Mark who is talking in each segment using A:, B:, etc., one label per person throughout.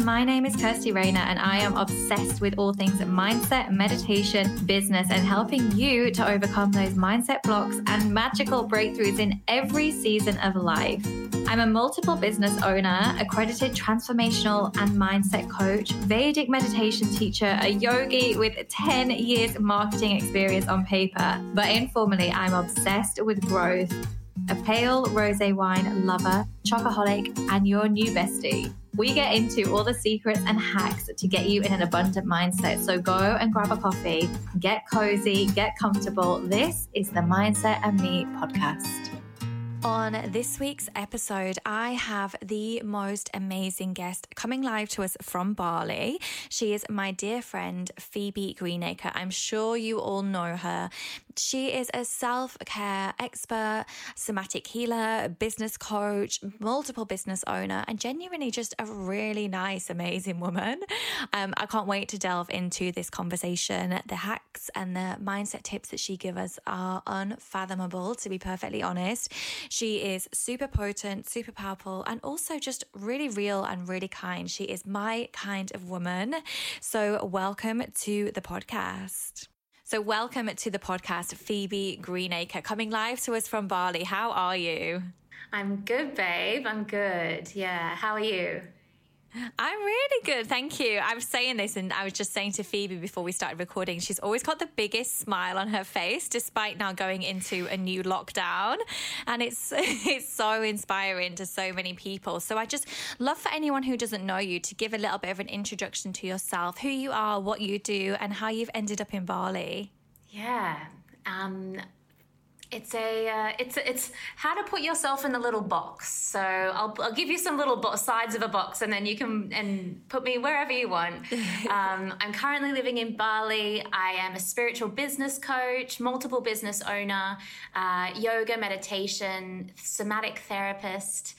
A: my name is Kirsty Rayner and I am obsessed with all things mindset, meditation, business, and helping you to overcome those mindset blocks and magical breakthroughs in every season of life. I'm a multiple business owner, accredited transformational and mindset coach, Vedic meditation teacher, a yogi with 10 years marketing experience on paper, but informally, I'm obsessed with growth, a pale rosé wine lover, chocoholic, and your new bestie. We get into all the secrets and hacks to get you in an abundant mindset. So go and grab a coffee, get cozy, get comfortable. This is the Mindset and Me podcast. On this week's episode, I have the most amazing guest coming live to us from Bali. She is my dear friend, Phoebe Greenacre. I'm sure you all know her. She is a self-care expert, somatic healer, business coach, multiple business owner, and genuinely just a really nice, amazing woman. I can't wait to delve into this conversation. The hacks and the mindset tips that she gives us are unfathomable, to be perfectly honest. She is super potent, super powerful, and also just really real and really kind. She is my kind of woman. So welcome to the podcast. Welcome to the podcast, Phoebe Greenacre, coming live to us from Bali. How are you?
B: I'm good, babe. I'm good. Yeah. How are you?
A: I'm really good, thank you. I was saying this and I was just saying to Phoebe before we started recording, she's always got the biggest smile on her face despite now going into a new lockdown, and it's so inspiring to so many people. So I just love for anyone who doesn't know you to give a little bit of an introduction to yourself, who you are, what you do, and how you've ended up in Bali.
B: Yeah. It's how to put yourself in the little box. So I'll give you some little sides of a box, and then you can put me wherever you want. I'm currently living in Bali. I am a spiritual business coach, multiple business owner, yoga, meditation, somatic therapist,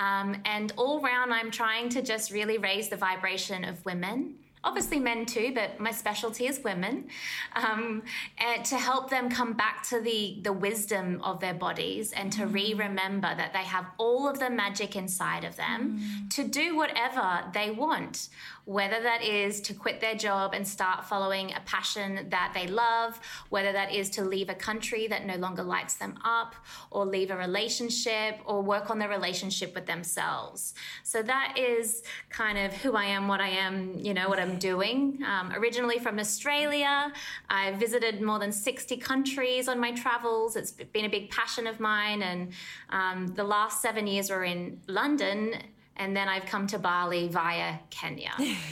B: and all round I'm trying to just really raise the vibration of women. Obviously men too, but my specialty is women, and to help them come back to the wisdom of their bodies and to remember that they have all of the magic inside of them to do whatever they want, whether that is to quit their job and start following a passion that they love, whether that is to leave a country that no longer lights them up, or leave a relationship, or work on their relationship with themselves. So that is kind of who I am, what I am, what I'm doing. Originally from Australia, I visited more than 60 countries on my travels. It's been a big passion of mine, and the last 7 years were in London, and then I've come to Bali via Kenya.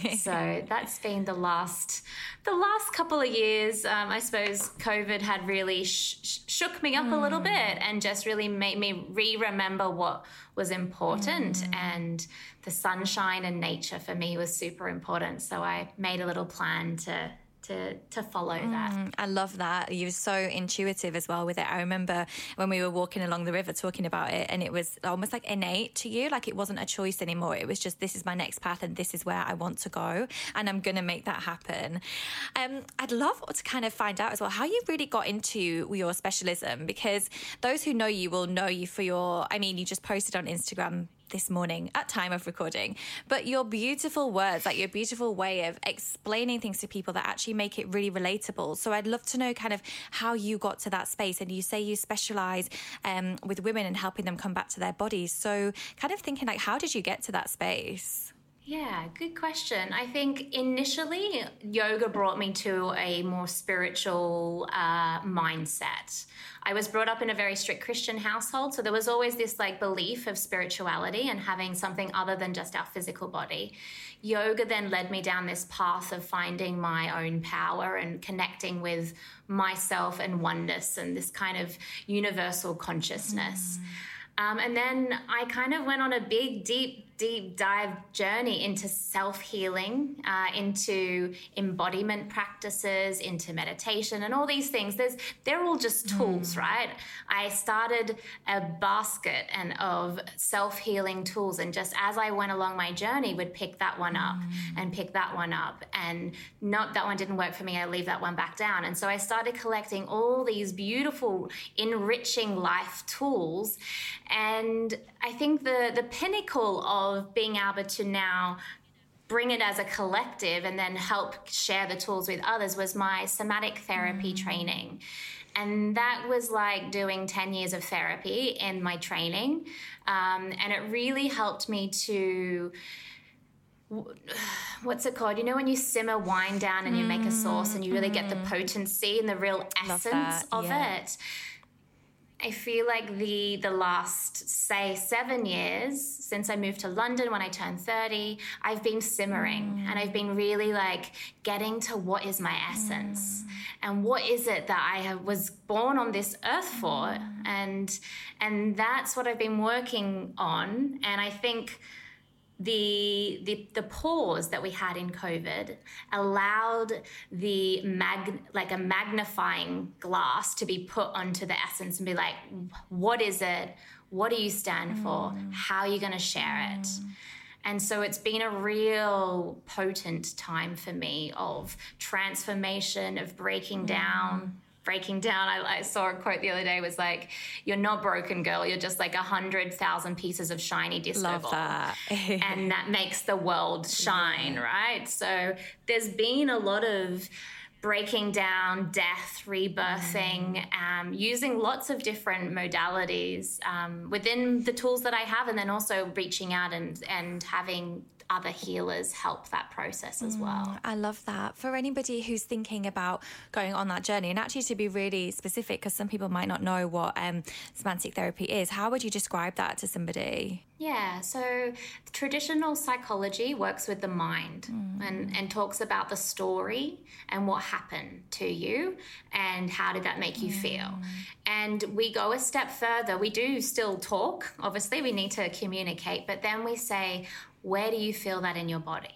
B: So that's been the last couple of years. I suppose COVID had really shook me up a little bit and just really made me remember what was important. And the sunshine and nature for me was super important. So I made a little plan to follow that.
A: I love that. You're so intuitive as well with it. I remember when we were walking along the river talking about it, and it was almost like innate to you, like it wasn't a choice anymore. It was just, this is my next path and this is where I want to go, and I'm going to make that happen. I'd love to kind of find out as well how you really got into your specialism, because those who know you will know you for you just posted on Instagram this morning at time of recording, but your beautiful words, like your beautiful way of explaining things to people that actually make it really relatable. So I'd love to know kind of how you got to that space. And you say you specialize with women and helping them come back to their bodies. So kind of thinking like, how did you get to that space?
B: Yeah, good question. I think initially yoga brought me to a more spiritual mindset. I was brought up in a very strict Christian household, so there was always this belief of spirituality and having something other than just our physical body. Yoga then led me down this path of finding my own power and connecting with myself and oneness and this kind of universal consciousness. And then I kind of went on a big, deep dive journey into self-healing, into embodiment practices, into meditation, and all these things. They're all just tools, right? I started a basket of self-healing tools, and just as I went along my journey, would pick that one up and pick that one up, and not that one didn't work for me, I leave that one back down. And so I started collecting all these beautiful, enriching life tools. And I think the pinnacle of being able to now bring it as a collective and then help share the tools with others was my somatic therapy training. And that was like doing 10 years of therapy in my training. And it really helped me to, what's it called? You know, when you simmer wine down and you make a sauce and you really get the potency and the real essence of it. I feel like the last, say, 7 years since I moved to London when I turned 30, I've been simmering and I've been really like getting to what is my essence and what is it that I was born on this earth for. And that's what I've been working on. And I think the pause that we had in COVID allowed a magnifying glass to be put onto the essence and be like, what is it? What do you stand for? How are you going to share it? And so it's been a real potent time for me of transformation, of breaking down. I saw a quote the other day, was like, you're not broken, girl. You're just like 100,000 pieces of shiny disco
C: Love
B: ball.
C: that.
B: And that makes the world shine, right? So there's been a lot of breaking down, death, rebirthing, using lots of different modalities within the tools that I have, and then also reaching out and having other healers help that process as well.
C: I love that. For anybody who's thinking about going on that journey, and actually to be really specific, because some people might not know what somatic therapy is, how would you describe that to somebody?
B: Yeah, so traditional psychology works with the mind and talks about the story and what happened to you and how did that make you feel. And we go a step further. We do still talk. Obviously, we need to communicate, but then we say, where do you feel that in your body?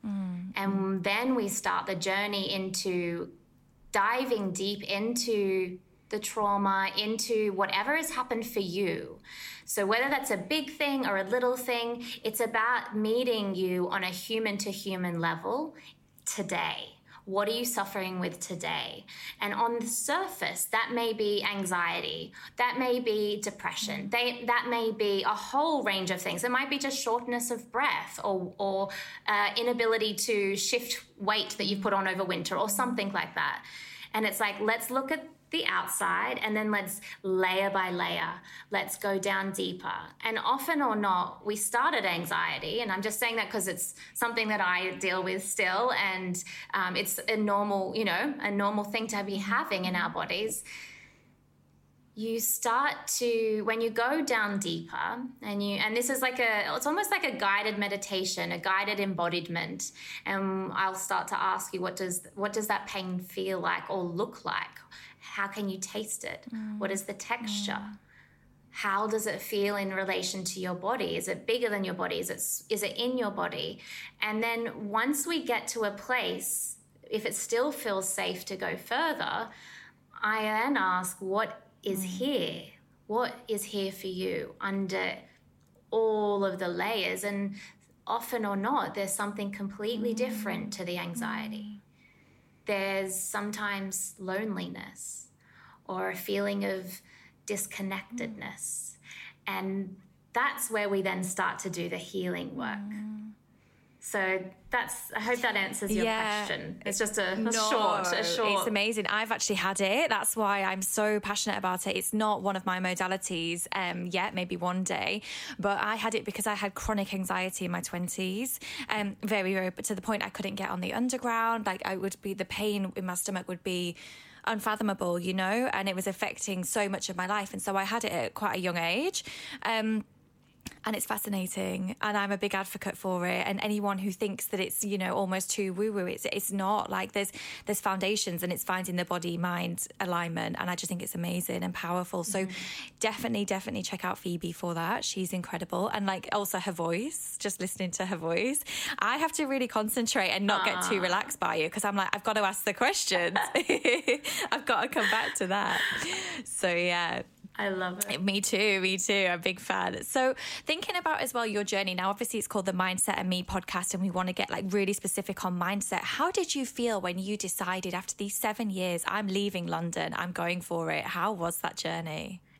B: And then we start the journey into diving deep into the trauma, into whatever has happened for you. So whether that's a big thing or a little thing, it's about meeting you on a human-to-human level today. What are you suffering with today? And on the surface, that may be anxiety, that may be depression, that may be a whole range of things. It might be just shortness of breath or inability to shift weight that you've put on over winter or something like that. And it's like, let's look at the outside and then let's layer by layer, let's go down deeper. And often or not, we start at anxiety, and I'm just saying that because it's something that I deal with still, and it's a normal thing to be having in our bodies. You start to, when you go down deeper, and this is it's almost like a guided meditation, a guided embodiment. And I'll start to ask you, what does that pain feel like or look like? How can you taste it? What is the texture? How does it feel in relation to your body? Is it bigger than your body? Is it in your body? And then once we get to a place, if it still feels safe to go further, I then ask, what is here? What is here for you under all of the layers? And often or not, there's something completely different to the anxiety. There's sometimes loneliness or a feeling of disconnectedness. And that's where we then start to do the healing work. So I hope that answers your question. It's just a short.
C: It's amazing. I've actually had it. That's why I'm so passionate about it. It's not one of my modalities yet, maybe one day, but I had it because I had chronic anxiety in my 20s, very, very, but to the point I couldn't get on the underground. Like the pain in my stomach would be unfathomable, and it was affecting so much of my life. And so I had it at quite a young age. And it's fascinating, and I'm a big advocate for it. And anyone who thinks that it's, almost too woo-woo, it's not. Like there's foundations, and it's finding the body-mind alignment. And I just think it's amazing and powerful. So definitely check out Phoebe for that. She's incredible. And also her voice, just listening to her voice. I have to really concentrate and not get too relaxed by you, because I'm like, I've got to ask the questions. I've got to come back to that. So yeah.
B: I love it.
C: Me too. I'm a big fan. So thinking about as well your journey now, obviously it's called the Mindset and Me podcast, and we want to get really specific on mindset. How did you feel when you decided after these 7 years, I'm leaving London, I'm going for it? How was that journey?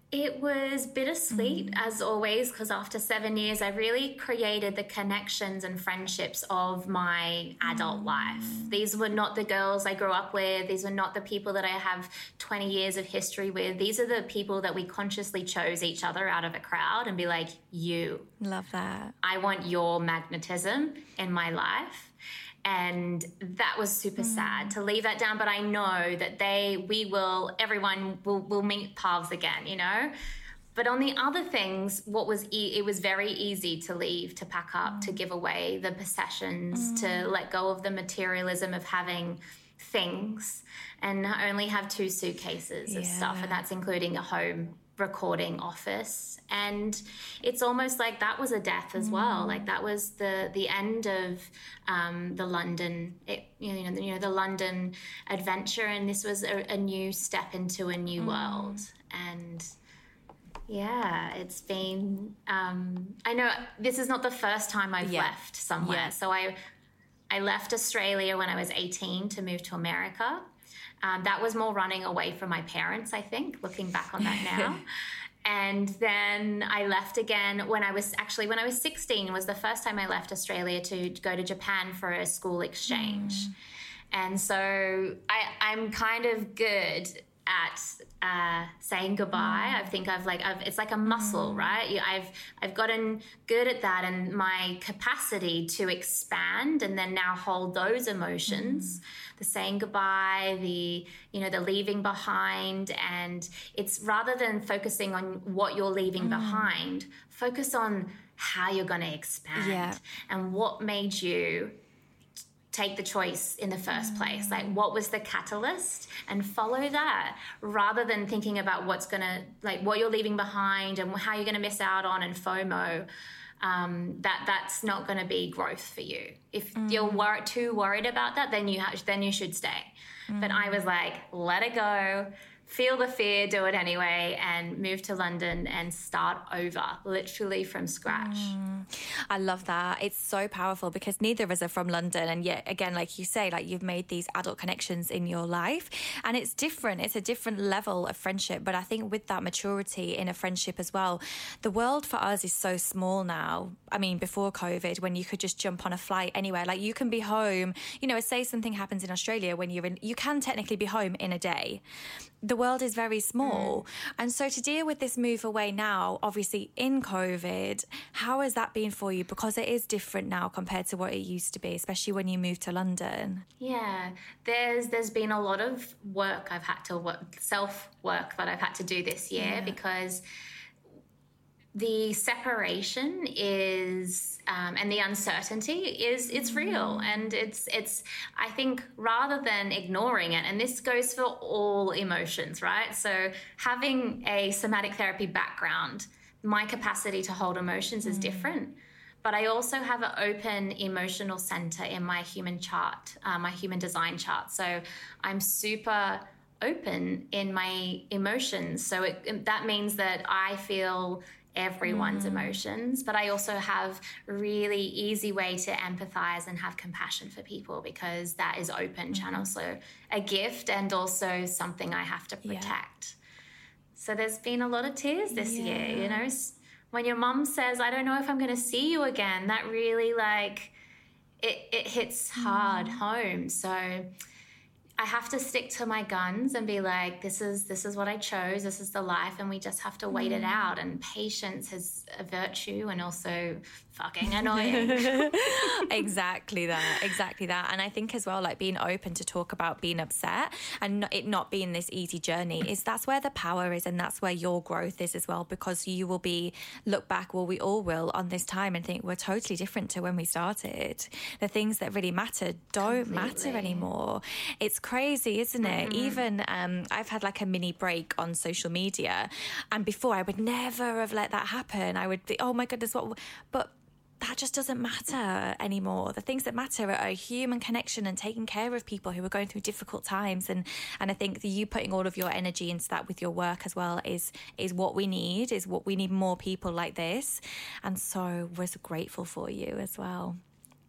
B: It was bittersweet, as always, because after 7 years, I really created the connections and friendships of my adult life. These were not the girls I grew up with. These were not the people that I have 20 years of history with. These are the people that we consciously chose each other out of a crowd and be like, you.
C: Love that.
B: I want your magnetism in my life. And that was super sad to leave that down. But I know that everyone will meet paths again, you know? But on the other things, it was very easy to leave, to pack up, to give away the possessions, to let go of the materialism of having things and only have 2 suitcases of stuff. And that's including a home recording office. And it's almost like that was a death as well. Like that was the end of the London, the London adventure. And this was a new step into a new world. And yeah, it's been, I know this is not the first time I've left somewhere.
C: Yeah.
B: So I left Australia when I was 18 to move to America. That was more running away from my parents, I think, looking back on that now. And then I left again when I was 16 was the first time I left Australia to go to Japan for a school exchange. And so I'm kind of good at saying goodbye. I think it's like a muscle, right? I've gotten good at that, and my capacity to expand and then now hold those emotions, the saying goodbye, the leaving behind. And it's rather than focusing on what you're leaving behind, focus on how you're going to expand and what made you take the choice in the first place. Like, what was the catalyst, and follow that rather than thinking about what you're leaving behind and how you're going to miss out on and FOMO. That's not going to be growth for you. If you're too worried about that, then you should stay. But I was like, let it go. Feel the fear, do it anyway, and move to London and start over, literally from scratch.
C: I love that. It's so powerful because neither of us are from London. And yet, again, like you say, like you've made these adult connections in your life, and it's different. It's a different level of friendship. But I think with that maturity in a friendship as well, the world for us is so small now. I mean, before COVID, when you could just jump on a flight anywhere, like you can be home, say something happens in Australia when you can technically be home in a day. The world is very small. And so to deal with this move away now, obviously in COVID, how has that been for you? Because it is different now compared to what it used to be, especially when you moved to London.
B: Yeah, there's been a lot of work I've had to self-work that I've had to do this year because the separation is and the uncertainty it's real, and it's I think rather than ignoring it, and this goes for all emotions, right? So having a somatic therapy background, my capacity to hold emotions is different. But I also have an open emotional center in my human chart, my human design chart. So I'm super open in my emotions. So that means that I feel everyone's emotions, but I also have a really easy way to empathize and have compassion for people because that is open channel. So a gift and also something I have to protect. So there's been a lot of tears this year, when your mum says, I don't know if I'm going to see you again, that really it hits hard home. So I have to stick to my guns and be like, this is what I chose. This is the life, and we just have to wait it out. And patience is a virtue and also fucking annoying.
C: Exactly that. And I think as well, like being open to talk about being upset and it not being this easy journey that's where the power is, and that's where your growth is as well, because you will look back, we all will, on this time and think we're totally different to when we started. The things that really mattered don't matter anymore. It's crazy, isn't it? Even I've had like a mini break on social media, and before I would never have let that happen. I would think, oh my goodness, but that just doesn't matter anymore. The things that matter are a human connection and taking care of people who are going through difficult times. And I think that you putting all of your energy into that with your work as well is what we need, more people like this. And so we're so grateful for you as well.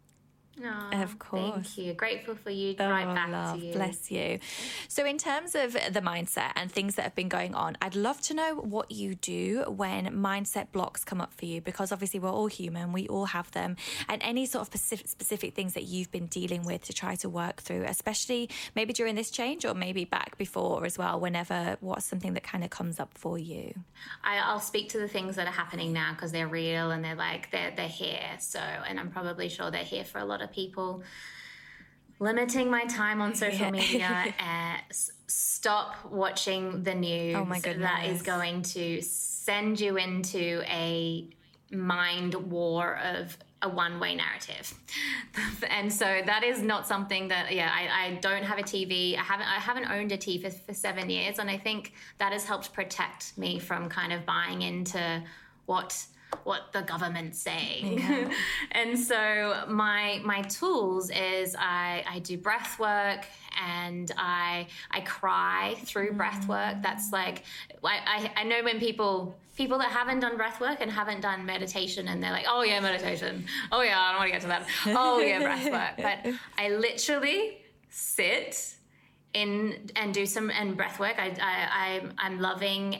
B: Oh,
C: Of course.
B: Thank you. Grateful for you. Right back
C: love,
B: to you.
C: bless you. So in terms of the mindset and things that have been going on, I'd love to know what you do when mindset blocks come up for you, because obviously we're all human, we all have them, and any sort of specific things that you've been dealing with to try to work through, especially maybe during this change or maybe back before as well, what's something that kind of comes up for you?
B: I'll speak to the things that are happening now because they're real and they're here. So, and I'm probably sure they're here for a lot of people. Limiting my time on social media and stop watching the news.
C: Oh my goodness.
B: That is going to send you into a mind war of a one-way narrative. And so that is not something that, I don't have a TV. I haven't owned a TV for 7 years. And I think that has helped protect me from kind of buying into what the government's saying. Yeah. And so my tools is I do breath work and I cry through breath work. That's like, I know when people that haven't done breath work and haven't done meditation and they're like, oh yeah, meditation. Oh yeah, I don't want to get to that. Oh yeah, breath work. But I literally sit in and do some breath work. I'm loving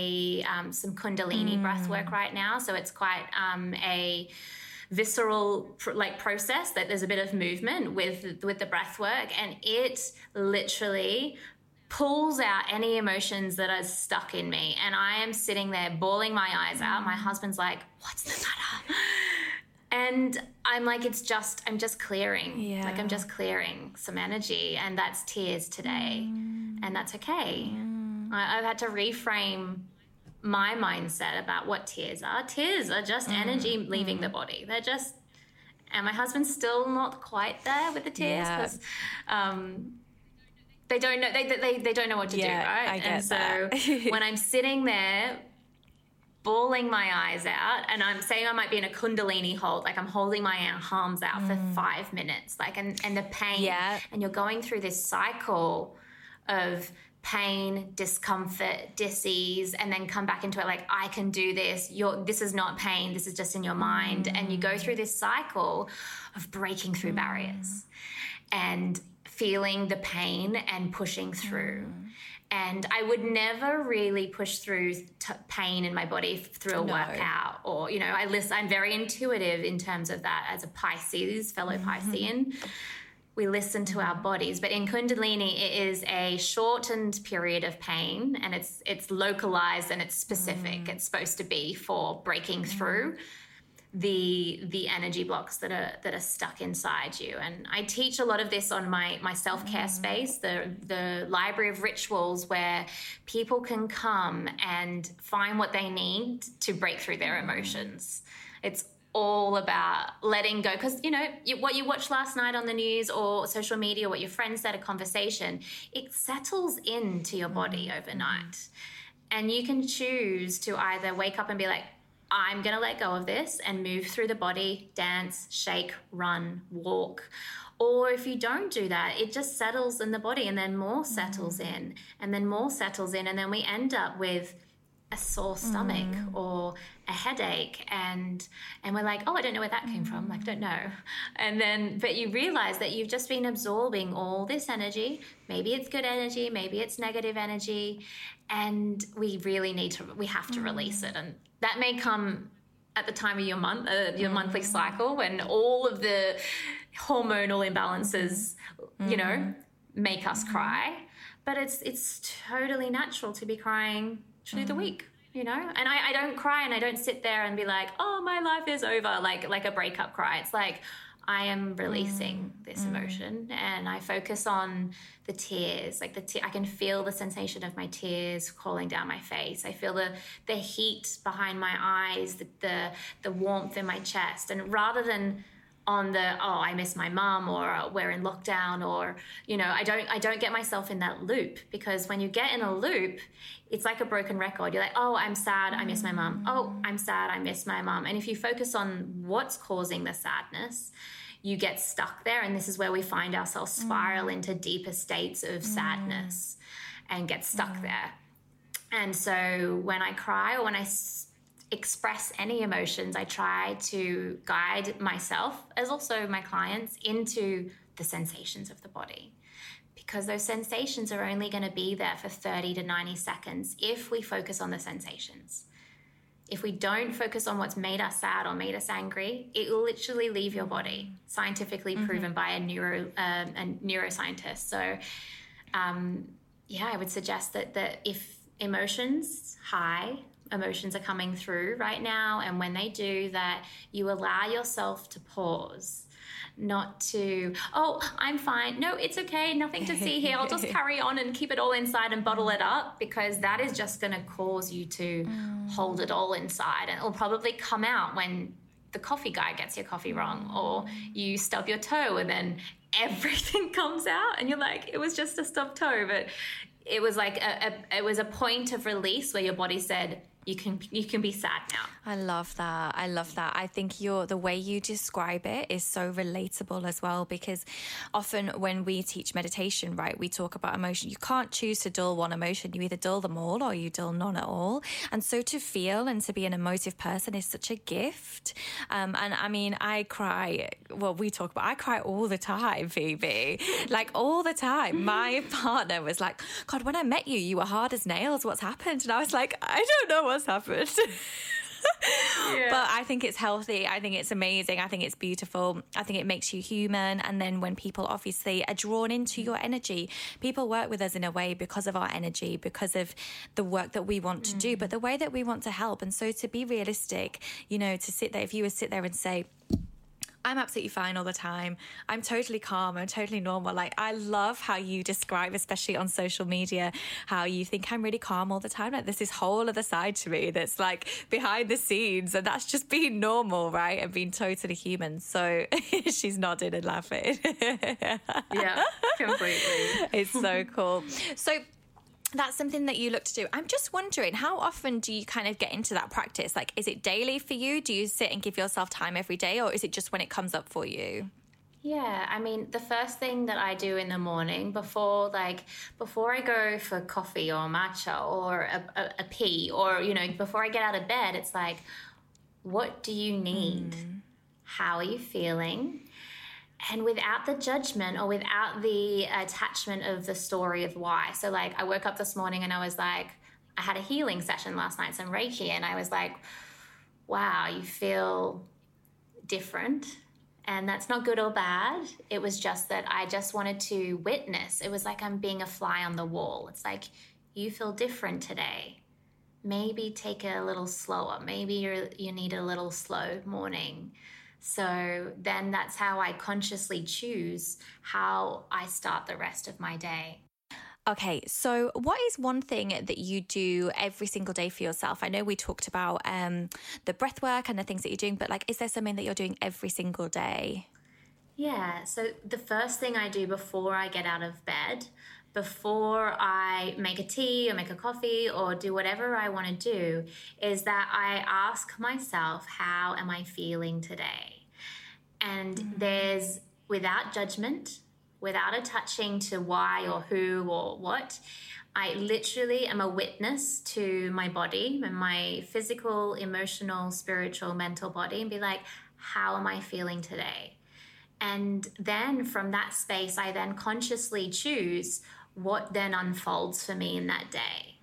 B: some Kundalini breath work right now. So it's quite a visceral process that there's a bit of movement with the breath work, and it literally pulls out any emotions that are stuck in me. And I am sitting there bawling my eyes out. My husband's like, what's the matter? And I'm like, I'm just clearing. Yeah. Like I'm just clearing some energy, and that's tears today. And that's okay. I've had to reframe my mindset about what tears are. Tears are just energy leaving the body. They're just, and my husband's still not quite there with the tears because they don't know, they don't know what to do, right?
C: I get
B: that. So when I'm sitting there bawling my eyes out, and I'm saying I might be in a Kundalini hold, like I'm holding my arms out for 5 minutes, like, and the pain, and you're going through this cycle of pain, discomfort, dis-ease, and then come back into it like, I can do this. This is not pain. This is just in your mind. And you go through this cycle of breaking through barriers and feeling the pain and pushing through. And I would never really push through pain in my body through a workout, or, I'm very intuitive in terms of that as a Pisces, fellow Piscean. We listen to our bodies, but in Kundalini, it is a shortened period of pain, and it's localized and it's specific. It's supposed to be for breaking through the energy blocks that are stuck inside you. And I teach a lot of this on my self-care space, the library of rituals, where people can come and find what they need to break through their emotions. It's all about letting go, because what you watched last night on the news or social media, what your friends said, a conversation, it settles into your body overnight. And you can choose to either wake up and be like, I'm going to let go of this and move through the body, dance, shake, run, walk. Or if you don't do that, it just settles in the body, and then more settles in, and then more settles in, and then we end up with a sore stomach or a headache, and we're like, oh, I don't know where that came from. Like, don't know. And then, but you realize that you've just been absorbing all this energy. Maybe it's good energy, maybe it's negative energy, and we have to release it. And that may come at the time of your monthly cycle, when all of the hormonal imbalances, make us cry. But it's totally natural to be crying through the week, And I don't cry, and I don't sit there and be like, oh, my life is over, like a breakup cry. It's like, I am releasing this emotion, and I focus on the tears. Like I can feel the sensation of my tears falling down my face. I feel the heat behind my eyes, the warmth in my chest. And rather than on I miss my mum, or we're in lockdown, or I don't get myself in that loop, because when you get in a loop, it's like a broken record. You're like, oh, I'm sad, I miss my mum. Oh, I'm sad, I miss my mum. And if you focus on what's causing the sadness, you get stuck there, and this is where we find ourselves spiral into deeper states of sadness and get stuck there. And so when I cry, or when express any emotions, I try to guide myself, as also my clients, into the sensations of the body. Because those sensations are only going to be there for 30 to 90 seconds if we focus on the sensations. If we don't focus on what's made us sad or made us angry, it will literally leave your body, scientifically proven by a neuroscientist. So, I would suggest that if emotions are coming through right now, and when they do, that you allow yourself to pause. Not to, oh, I'm fine. No, it's okay. Nothing to see here. I'll just carry on and keep it all inside and bottle it up, because that is just going to cause you to hold it all inside. And it'll probably come out when the coffee guy gets your coffee wrong, or you stub your toe and then everything comes out and you're like, it was just a stubbed toe. But it was like it was a point of release where your body said, you can be sad now.
C: I love that. I think the way you describe it is so relatable as well, because often when we teach meditation, right, we talk about emotion. You can't choose to dull one emotion. You either dull them all or you dull none at all. And so to feel and to be an emotive person is such a gift. And I mean, I cry. Well, I cry all the time, Phoebe. Like all the time. My partner was like, God, when I met you, you were hard as nails. What's happened? And I was like, I don't know what's happened. But I think it's healthy. I think it's amazing. I think it's beautiful. I think it makes you human. And then when people obviously are drawn into your energy, people work with us in a way because of our energy, because of the work that we want to do, but the way that we want to help. And so to be realistic, to sit there, if you would sit there and say, I'm absolutely fine all the time. I'm totally calm. I'm totally normal. Like, I love how you describe, especially on social media, how you think I'm really calm all the time. Like, there's this whole other side to me that's like behind the scenes, and that's just being normal, right? And being totally human. So she's nodding and laughing.
B: Yeah, completely.
C: It's so cool. So that's something that you look to do. I'm just wondering, how often do you kind of get into that practice? Like, is it daily for you? Do you sit and give yourself time every day, or is it just when it comes up for you?
B: Yeah, I mean, the first thing that I do in the morning before I go for coffee or matcha or a pee, or, before I get out of bed, it's like, what do you need? How are you feeling? And without the judgment or without the attachment of the story of why. So like, I woke up this morning and I was like, I had a healing session last night, some Reiki, and I was like, wow, you feel different. And that's not good or bad. It was just that I just wanted to witness. It was like I'm being a fly on the wall. It's like, you feel different today. Maybe take it a little slower. Maybe you need a little slow morning. So then that's how I consciously choose how I start the rest of my day.
C: Okay, so what is one thing that you do every single day for yourself? I know we talked about the breath work and the things that you're doing, but like, is there something that you're doing every single day?
B: Yeah, so the first thing I do before I get out of bed, before I make a tea or make a coffee or do whatever I want to do, is that I ask myself, how am I feeling today? And there's, without judgment, without attaching to why or who or what, I literally am a witness to my body and my physical, emotional, spiritual, mental body, and be like, how am I feeling today? And then from that space, I then consciously choose what then unfolds for me in that day.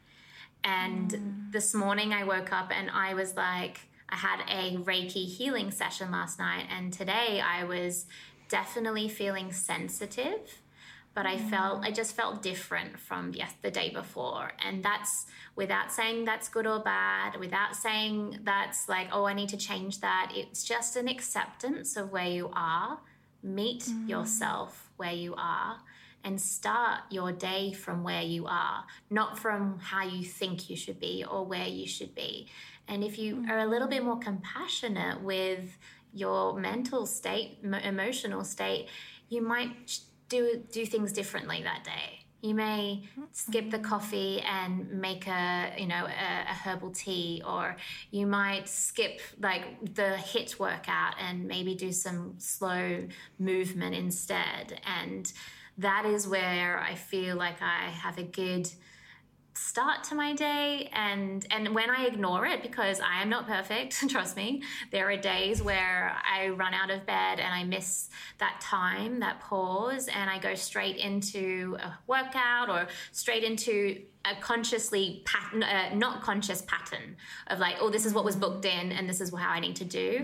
B: And this morning I woke up and I was like, I had a Reiki healing session last night, and today I was definitely feeling sensitive, but I just felt different from the day before. And that's without saying that's good or bad, without saying that's like, oh, I need to change that. It's just an acceptance of where you are. Meet yourself where you are and start your day from where you are, not from how you think you should be or where you should be. And if you are a little bit more compassionate with your mental state, emotional state, you might do things differently that day. You may skip the coffee and make a herbal tea, or you might skip like the HIIT workout and maybe do some slow movement instead. And that is where I feel like I have a good start to my day, and when I ignore it, because I am not perfect, trust me, there are days where I run out of bed and I miss that time, that pause, and I go straight into a workout or straight into a consciously not conscious pattern of like, oh, this is what was booked in and this is how I need to do.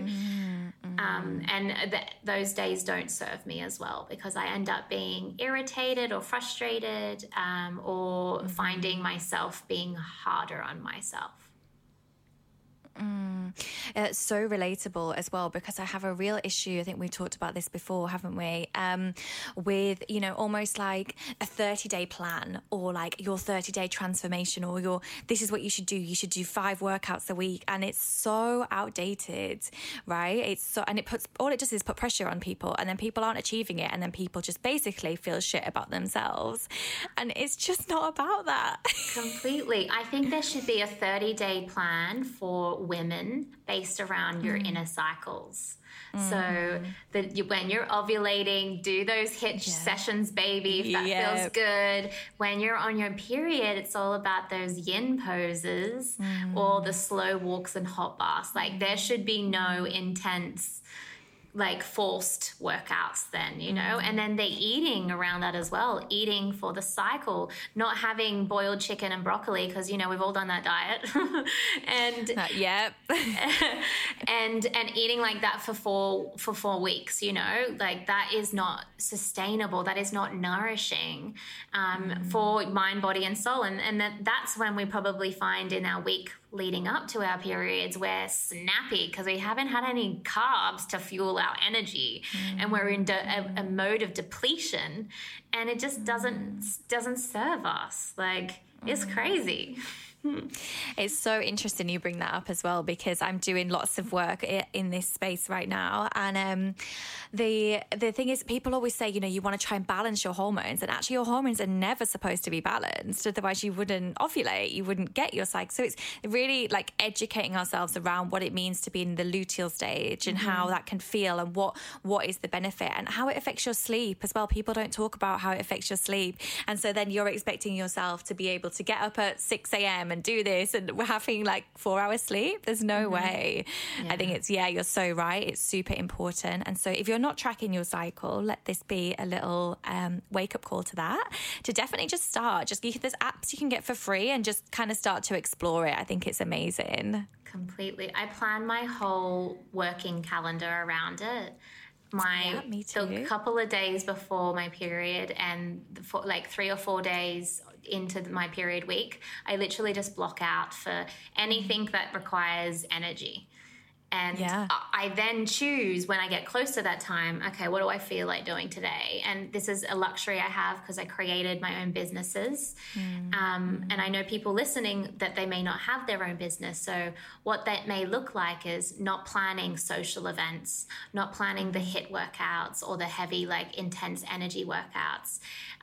B: Those days don't serve me as well, because I end up being irritated or frustrated, or finding myself being harder on myself.
C: It's so relatable as well, because I have a real issue. I think we've talked about this before, haven't we? With, you know, almost like a 30-day plan, or like your 30-day transformation, or this is what you should do. You should do 5 workouts a week. And it's so outdated, right? And all it does is put pressure on people, and then people aren't achieving it. And then people just basically feel shit about themselves. And it's just not about that.
B: Completely. I think there should be a 30-day plan for women based around your inner cycles. So that when you're ovulating, do those HIIT sessions, baby, if that feels good. When you're on your period, it's all about those yin poses, or the slow walks and hot baths. Like, there should be no intense, like, forced workouts then, you know, and then they're eating around that as well, eating for the cycle, not having boiled chicken and broccoli, because, you know, we've all done that diet. And and eating like that for four weeks, you know, like, that is not sustainable. That is not nourishing for mind, body and soul. And that's when we probably find in our week leading up to our periods, we're snappy because we haven't had any carbs to fuel our energy, and we're in a mode of depletion, and it just doesn't serve us. Like, it's crazy.
C: It's so interesting you bring that up as well, because I'm doing lots of work in this space right now. And the thing is, people always say, you know, you want to try and balance your hormones, and actually your hormones are never supposed to be balanced. Otherwise you wouldn't ovulate, you wouldn't get your cycle. So it's really like educating ourselves around what it means to be in the luteal stage, and how that can feel, and what is the benefit, and how it affects your sleep as well. People don't talk about how it affects your sleep. And so then you're expecting yourself to be able to get up at 6 a.m. and do this, and we're having like 4 hours sleep. There's no way. I think you're so right. It's super important. And so if you're not tracking your cycle, let this be a little wake up call to that, to definitely just start. There's apps you can get for free, and just kind of start to explore it. I think it's amazing.
B: Completely. I plan my whole working calendar around it.
C: Me too.
B: The couple of days before my period, and for like 3 or 4 days into my period week, I literally just block out for anything that requires energy. And I then choose, when I get close to that time, okay, what do I feel like doing today? And this is a luxury I have because I created my own businesses. And I know people listening that they may not have their own business. So what that may look like is not planning social events, not planning the HIIT workouts or the heavy, like, intense energy workouts.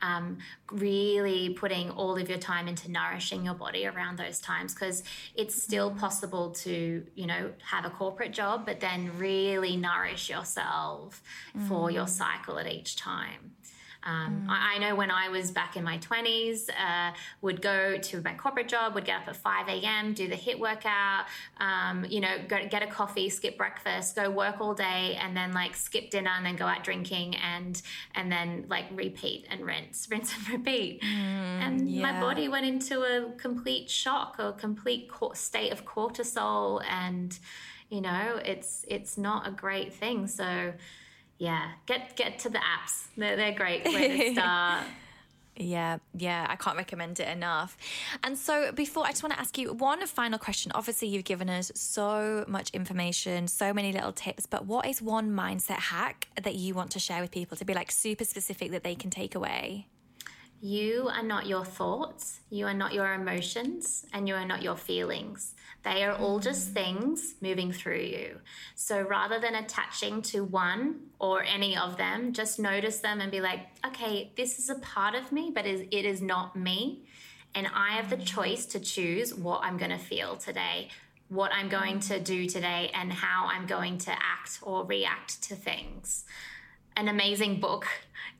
B: Really putting all of your time into nourishing your body around those times, because it's still possible to, you know, have a corporate job, but then really nourish yourself for your cycle at each time. I know when I was back in my 20s, would go to my corporate job, would get up at 5 a.m., do the HIIT workout, you know, go get a coffee, skip breakfast, go work all day, and then like skip dinner, and then go out drinking, and then like repeat and rinse and repeat. My body went into a complete shock, or complete state of cortisol, and you know, it's not a great thing. So yeah, get to the apps. They're great way to start.
C: Yeah, I can't recommend it enough. And so before, I just want to ask you one final question. Obviously, you've given us so much information, so many little tips, but what is one mindset hack that you want to share with people, to be like super specific, that they can take away?
B: You are not your thoughts, you are not your emotions, and you are not your feelings. They are all just things moving through you. So rather than attaching to one or any of them, just notice them and be like, okay, this is a part of me, but it is not me. And I have the choice to choose what I'm going to feel today, what I'm going to do today, and how I'm going to act or react to things. An amazing book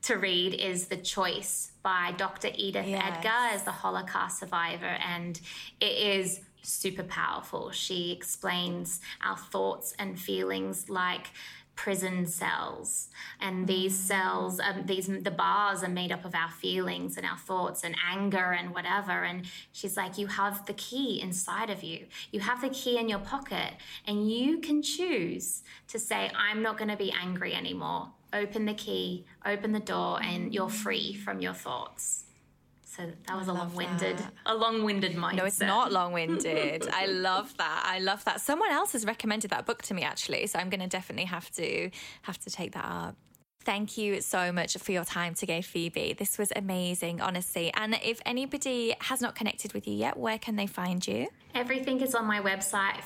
B: to read is The Choice by Dr. Edith Edgar as the Holocaust survivor. And it is super powerful. She explains our thoughts and feelings like prison cells, and these cells, the bars are made up of our feelings and our thoughts and anger and whatever. And she's like, you have the key inside of you. You have the key in your pocket, and you can choose to say, I'm not going to be angry anymore. Open the key, open the door, and you're free from your thoughts. So that was a long-winded mindset.
C: No, it's not long-winded. I love that. Someone else has recommended that book to me, actually, so I'm going to definitely have to take that up. Thank you so much for your time today, Phoebe. This was amazing, honestly. And if anybody has not connected with you yet, where can they find you?
B: Everything is on my website,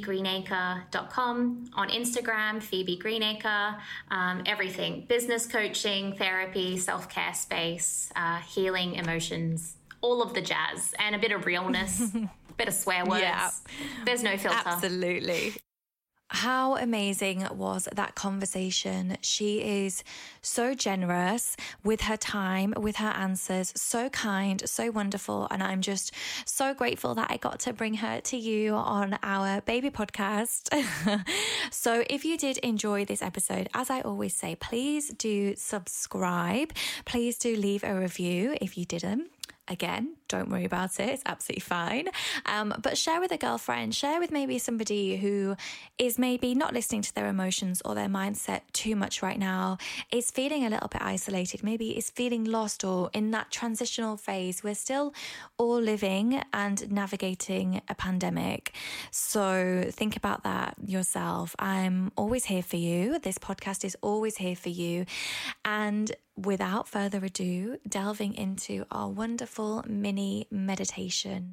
B: phoebegreenacre.com. On Instagram, Phoebe Greenacre. Everything. Business coaching, therapy, self-care space, healing, emotions, all of the jazz, and a bit of realness, a bit of swear words. Yeah. There's no filter.
C: Absolutely. How amazing was that conversation? She is so generous with her time, with her answers, so kind, so wonderful. And I'm just so grateful that I got to bring her to you on our baby podcast. So if you did enjoy this episode, as I always say, please do subscribe. Please do leave a review if you didn't. Again, don't worry about it. It's absolutely fine. But share with a girlfriend, share with maybe somebody who is maybe not listening to their emotions or their mindset too much right now, is feeling a little bit isolated, maybe is feeling lost or in that transitional phase. We're still all living and navigating a pandemic. So think about that yourself. I'm always here for you. This podcast is always here for you. And without further ado, delving into our wonderful mini meditation.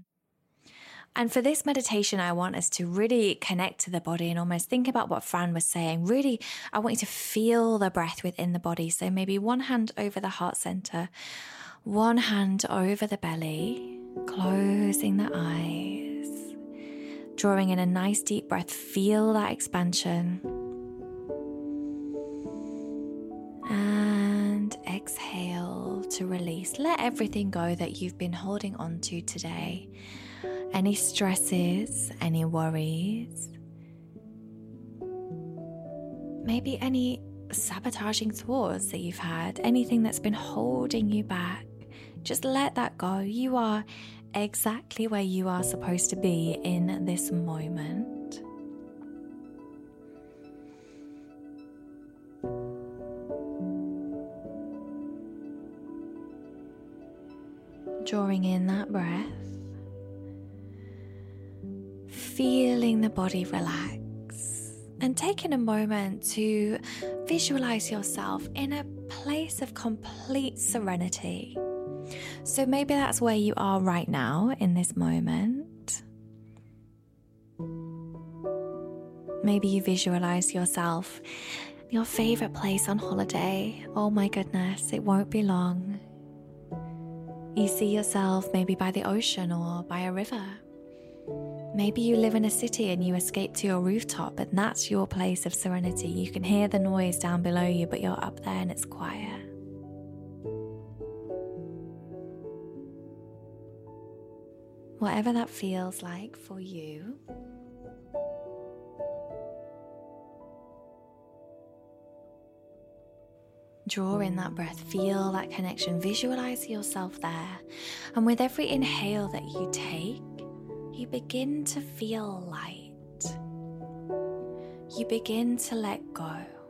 C: And for this meditation, I want us to really connect to the body and almost think about what Fran was saying. Really, I want you to feel the breath within the body. So maybe one hand over the heart center, one hand over the belly, closing the eyes, drawing in a nice deep breath. Feel that expansion. And exhale to release. Let everything go that you've been holding on to today. Any stresses, any worries, maybe any sabotaging thoughts that you've had, anything that's been holding you back. Just let that go. You are exactly where you are supposed to be in this moment. Drawing in that breath, feeling the body relax, and taking a moment to visualize yourself in a place of complete serenity. So maybe that's where you are right now in this moment. Maybe you visualize yourself in your favorite place on holiday. Oh my goodness, it won't be long. You see yourself maybe by the ocean or by a river. Maybe you live in a city and you escape to your rooftop, and that's your place of serenity. You can hear the noise down below you, but you're up there and it's quiet. Whatever that feels like for you. Draw in that breath, feel that connection, visualize yourself there. And with every inhale that you take, you begin to feel light. You begin to let go.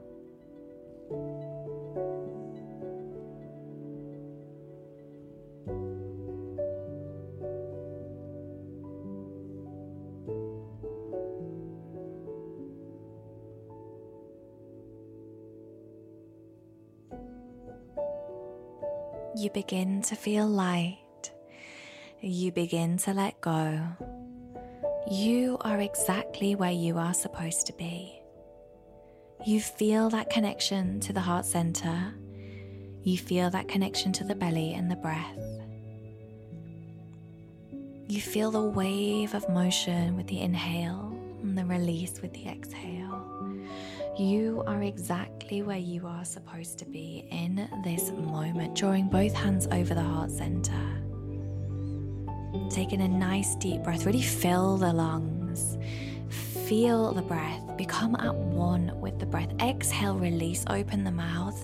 C: You begin to feel light. You begin to let go. You are exactly where you are supposed to be. You feel that connection to the heart center. You feel that connection to the belly and the breath. You feel the wave of motion with the inhale and the release with the exhale. You are exactly where you are supposed to be in this moment, drawing both hands over the heart center. Taking a nice deep breath, really fill the lungs. Feel the breath, become at one with the breath. Exhale, release, open the mouth.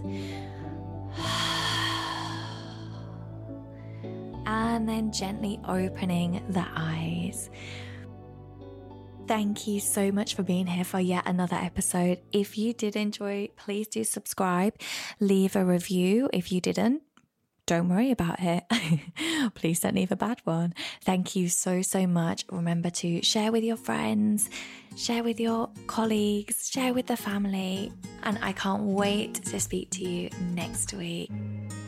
C: And then gently opening the eyes. Thank you so much for being here for yet another episode. If you did enjoy, please do subscribe, leave a review. If you didn't, don't worry about it. Please don't leave a bad one. Thank you so, so much. Remember to share with your friends, share with your colleagues, share with the family. And I can't wait to speak to you next week.